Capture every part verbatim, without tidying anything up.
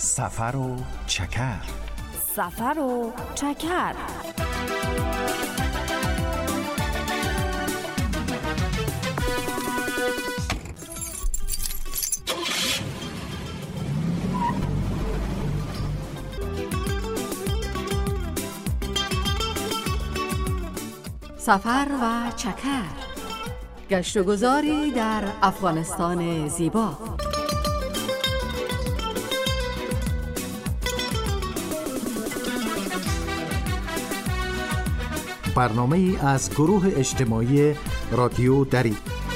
سفر و چکر. سفر و چکر. سفر و چکر، گشت و گذاری در افغانستان زیبا. برنامه ای از گروه اجتماعی رادیو دری.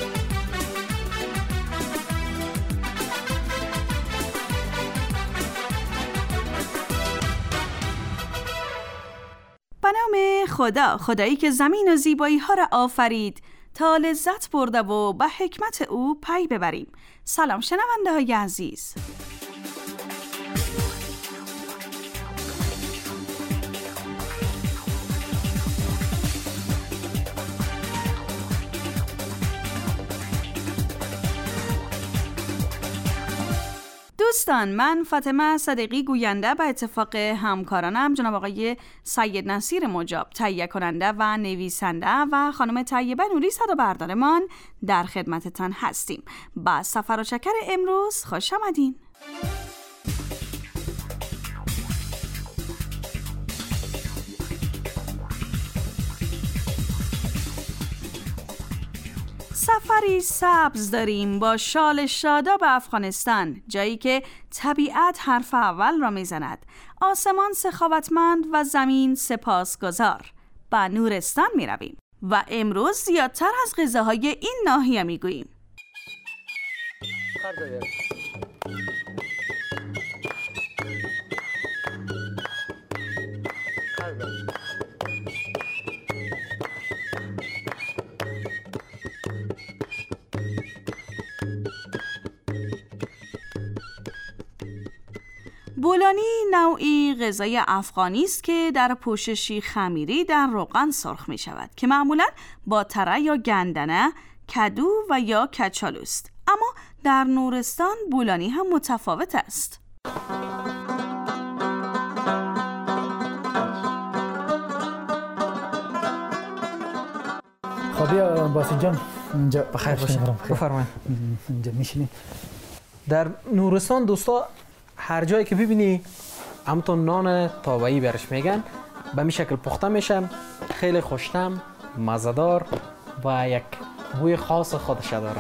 به نام خدا، خدایی که زمین و زیبایی ها را آفرید تا لذت برده و به حکمت او پی ببریم. سلام شنونده های عزیز. دوستان، من فاطمه صدیقی گوینده به اتفاق همکارانم جناب آقای سید نصیر مجاب تهیه کننده و نویسنده و خانم طیبه نوری صدا بردارمان در خدمتتان هستیم. با سفر و چکر امروز خوش آمدین. سفری سبز داریم با شال شاداب افغانستان، جایی که طبیعت حرف اول را میزند، آسمان سخاوتمند و زمین سپاسگزار. به نورستان می رویم و امروز زیادتر از غذاهای این ناحیه می گوییم. بولانی نوعی غذای افغانی است که در پوششی خمیری در روغن سرخ می شود که معمولاً با تره یا گندنه، کدو و یا کچالو است. اما در نورستان بولانی هم متفاوت است. خب یا باسم جان، اینجا بخیر باشین. بفرمایید. اینجا میشینیم. در نورستان دوستا هر جایی که ببینی همون نان تابعی برش میگن، به می شکل پخته میشه، خیلی خوش‌طعم، مزه‌دار و یک بوی خاص خودش داره.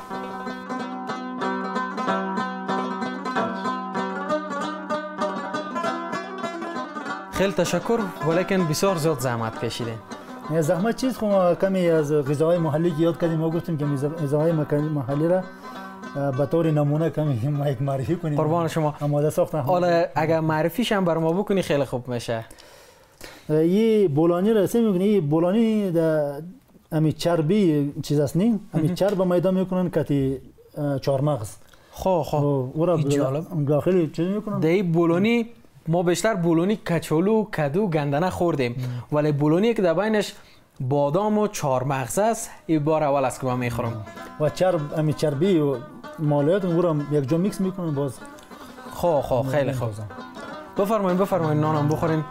خیلی تشکر، ولیکن بسیار زیاد زحمت کشیدین. نه زحمت چیز، خب کمی از غذاهای محلی یاد کردیم. ما گفتیم که غذاهای محلی را به طور نمونه کمی ما یک معرفی کنیم. قربان شما. آماده ساختن. حالا اگر معرفیش هم بر ما بکنی خیلی خوب میشه. یه بولانی را سه میگن، یه بولانی در امی چربی چیز است نیم، امی چرب میدا میکنن کتی چهارمغز. خو خو. او را داخلی چیز میکنن. در بولانی ما بیشتر بولانی کچالو، کدو، گندنه خوردیم، ولی بولانی که در بینش بادام و چهارمغز است، این بار اول است که من میخورم. و چرب امی چربی و مالیات اون رو یک جا میکس میکنن باز. خو خو خیلی خوب. بفرمایید بفرمایید نانم بخورین.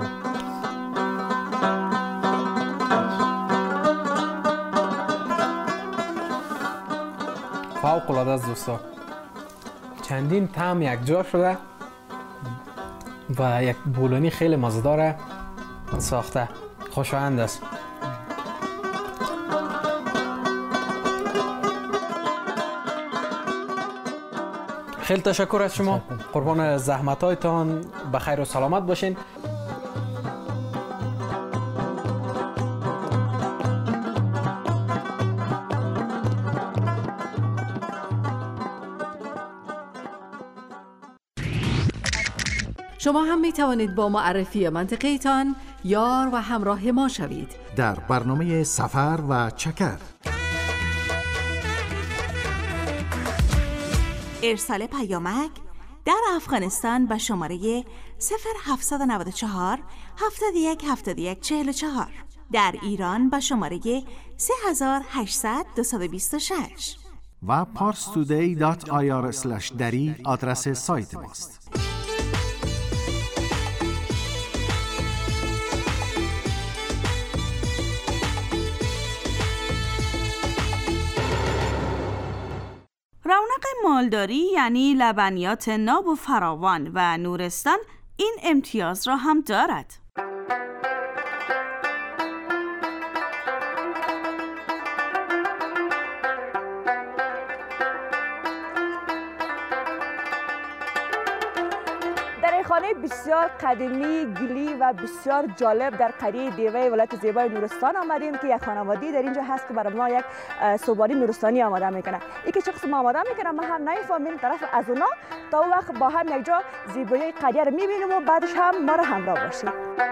فوق العاده است دوستا. چندین طعم یک جا شده و یک بولانی خیلی مزه‌دار ساخته. خوشایند است. خیلی تشکر از شما. قربان زحمت‌هایتان، بخیر و سلامت باشین. شما هم می توانید با معرفی منطقه‌تان یار و همراه ما شوید در برنامه سفر و چکر. ارسال پیامک در افغانستان به شماره صفر هفت نه چهار هفتاد و یک هفتاد و یک چهل و چهار، در ایران به شماره سه هشتصد دویست و بیست و شش و پارس تودی دات آی آر اسلش دری آدرس سایت ماست. حق مالداری یعنی لبنیات ناب و فراوان و نورستان این امتیاز را هم دارد. خانه بسیار قدیمی گلی و بسیار جالب در قریه دیوه ولایت زیبای نورستان آمدیم که یک خانوادی در اینجا هست که برای ما یک صبحانه نورستانی آماده میکنه. این که چه قسم آماده میکنه ما هم نمیفهمیم، طرف از اونا تا وقت با هم یک جا زیبایی قریه رو میبینیم و بعدش هم ما رو همراه باشیم.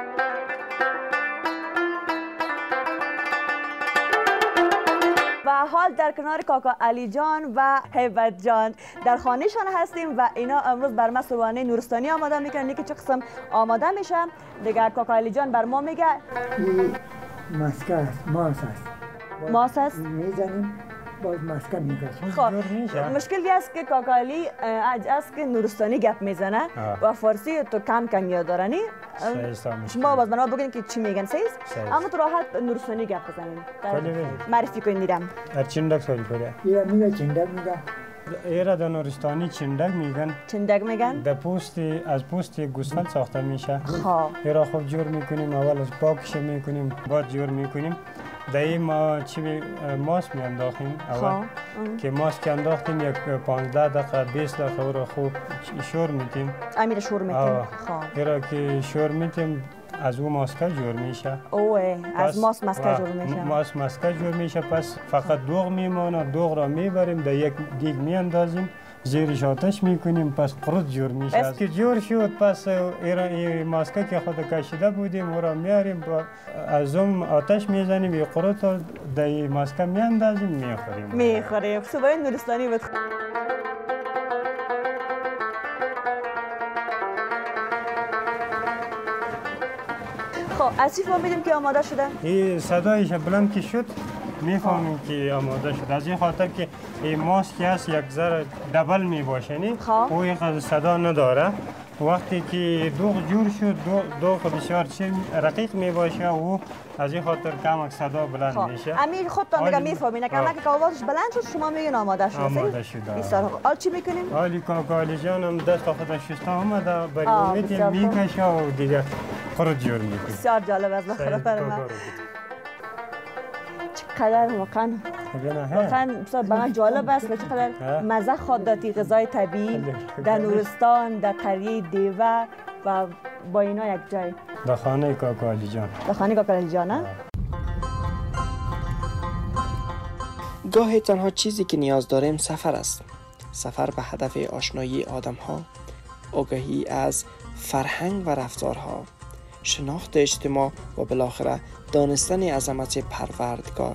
و حال در کنار کاکا علی جان و هیبت جان در خانهشان هستیم و اینا امروز بر ما صبحانه نورستانی آماده میکنن که چه قسم آماده میشه دیگه کاکا علی جان بر ما میگه. این ماسکه است، ماس است. ماس است میزنیم باز ماسکه میگه. خب مشکلی است که کاکا علی است که نورستانی گپ میزنه و فارسی تو کم کم یاد دارنی. ما باز بنا بگین که چی میگن سیز اما تو راحت نورستانی گپ بزنین. معرفی کنین دیدم. ار چندک سوال پره. یا میگه چندک میگه. ایرا در نورستانی چندک میگن. چندک میگن؟ در پوست از پوست گوسفند ساخته میشه. خب. ایرا خوب جور میکنیم، اول از پاکش میکنیم، بعد جور میکنیم. دایی ما چی ماس می انداختیم اول که ماس که انداختیم یک پانزده دقیقه بیست دقیقه او را خوب شور میتیم. امیر شور میتیم. خب. ایرا که شور میتیم از او ماسکه جور میشه. اوه از ماس ماسکه جور میشه. ماس ماسکه جور میشه پس فقط دوغ میمونه، دوغ را میبریم در یک دیگ میاندازیم زیرش آتش میکنیم پس قرد جور میشه. از که جور شد پس این ماسکه که خود کشیده بودیم او را میاریم از اون آتش میزنیم این قرد را در این ماسکه میاندازیم میخوریم. میخوریم. صبح نورستانی بود. خب از چی فهمیدیم که آماده شده؟ این صدایش بلند که شد میفهمیم که آماده شد. از این خاطر که این ماست که هست یک ذره دبل می باشه نی او یک صدا نداره. وقتی که دوغ جور شد دوغ بسیار رقیق می باشه او از این خاطر کمک صدا بلند میشه. امیر خودتان دیگه میفهمین که کمک که آوازش بلند شد شما میگین آماده شده. آماده شده. بسیار خوب. حال چی میکنین؟ حالی کاکا علی جان هم دست خودش شسته آمده برای میتیم میکشه و دیگه خرد جور میکنه. بسیار جالب از بخاطر من. چقدر واقعا واقعا واقعا جالب است و چقدر مزه خود دادی غذای طبیعی در نورستان در قریه دیوه و با اینا یک جای در خانه کاکا علی جان. در خانه کاکا علی جان نه؟ گاهی تنها چیزی که نیاز داریم سفر است. سفر به هدف آشنایی آدم‌ها، آگاهی از فرهنگ و رفتارها، شناخت اجتماع و بالاخره دانستن عظمت پروردگار.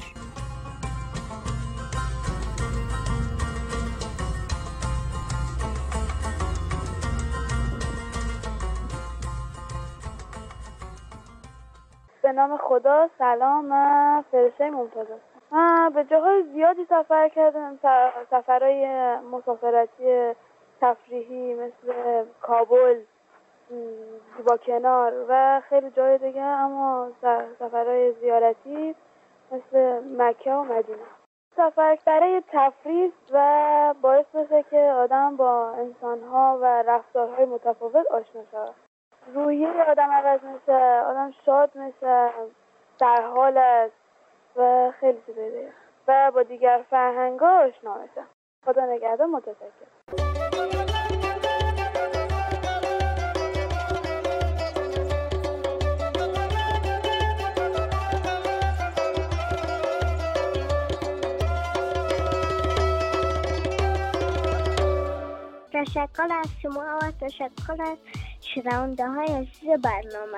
به نام خدا. سلام، من فرشته ممتاز هستم. من به جاهای زیادی سفر کردم، سفرهای مسافرتی تفریحی مثل کابل، زیبا کنار و خیلی جای دیگه، اما سفرهای زیارتی مثل مکه و مدینه. سفر برای تفریح و باعث میشه که آدم با انسانها و رفتارهای متفاوت آشنا شود. روحیه آدم عوض میشه، آدم شاد میشه، در حال است و خیلی چیزای دیگه و با دیگر فرهنگ‌ها آشنا میشه. خدا نگهدار. متشکرم. تشکر از شما و تشکر از شنونده های عزیز برنامه.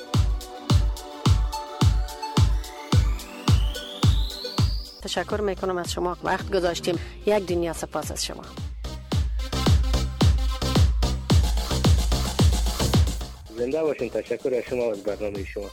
تشکر میکنم از شما، وقت گذاشتیم. یک دنیا سپاس از شما. زنده باشین. تشکر از شما و از برنامه شما.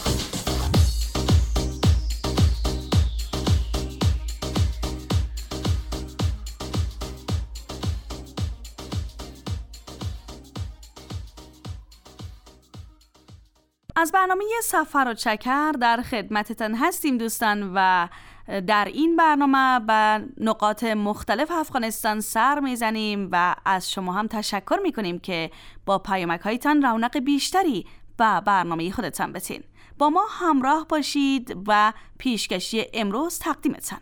از برنامه سفر و چکر در خدمتتان هستیم دوستان و در این برنامه به نقاط مختلف افغانستان سر میزنیم و از شما هم تشکر میکنیم که با پیامک هایتان رونق بیشتری به برنامه خودتان بتین. با ما همراه باشید و پیشکشی امروز تقدیمتان.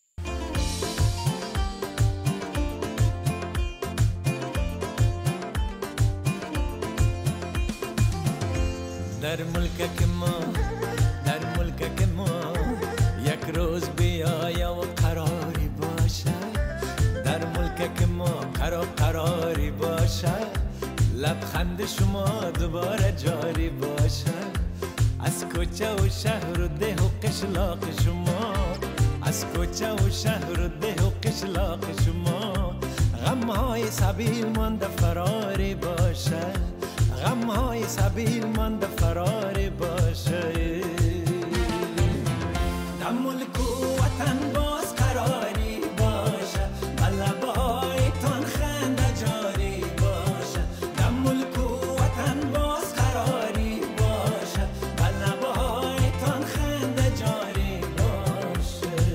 در ملک ما در ملک ما یک روز بیایا و قراری باشه، در ملک ما قرار قراری باشه، لبخند شما دوباره جاری باشه، از کوچه و شهر و ده و قشلاق شما، از کوچه و شهر و ده و قشلاق شما، غمهای سبیل مانده فراری باشه، غمهای سبیل مانده فراری باشه. در ملک و وطن باز قراری باشه، لبهایتان خنده جاری باشه، در ملک و وطن باز قراری باشه، لبهایتان خنده جاری باشه.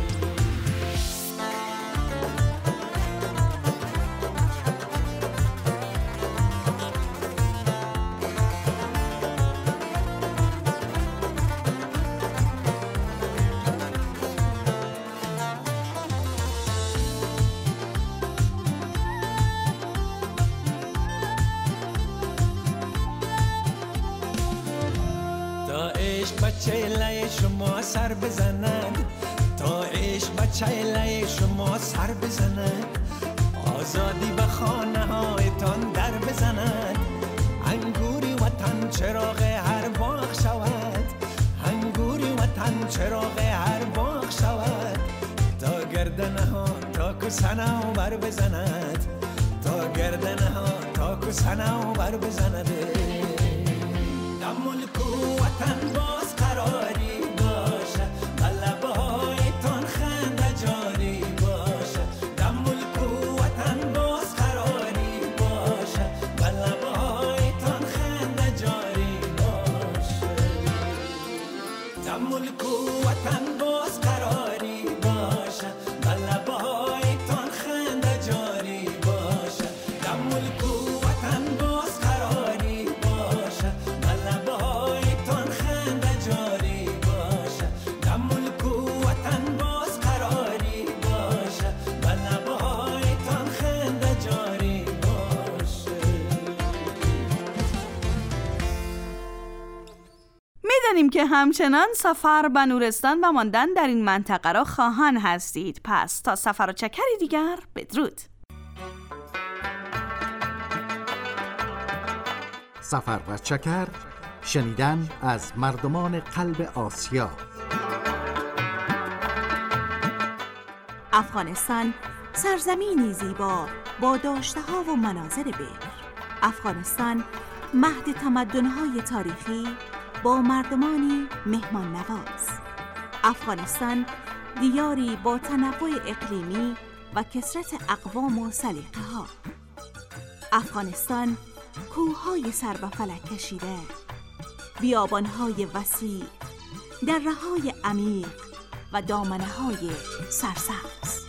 بچه لای شما سر بزنند، تا عشق بچه لای شما سر بزنند، آزادی به خانه هایتان در بزنند، انگوری وطن چراغ هر باغ شود، انگوری وطن چراغ هر باغ شود، تا گردنه ها تا کسنه و بر بزند، تا گردنه ها تا کسنه و بر بزند. در ملک و وطن باز قراری باشه، لبهایتان خنده جاری باشه، در ملک و وطن باز قراری باشه، لبهایتان خنده جاری باشه، در ملک و وطن باز قراری باشه، لبهایتان خنده جاری باشه، در ملک و وطن باز قراری باشه، لبهایتان خنده جاری باشه، در ملک و وطن باز قراری باشه، لبهایتان خنده جاری باشه. میدانیم که همچنان سفر به نورستان و ماندن در این منطقه را خواهان هستید. پس تا سفر و چکری دیگر بدرود. سفر و چکر، شنیدن از مردمان قلب آسیا. افغانستان سرزمینی زیبا با داشته‌ها و مناظر بکر. افغانستان مهد تمدن‌های تاریخی با مردمانی مهمان نواز. افغانستان دیاری با تنوع اقلیمی و کثرت اقوام و سلیقه‌ها. افغانستان کوه‌های سر به فلک کشیده، بیابان‌های وسیع، دره‌های عمیق و دامنه‌های سرسبز.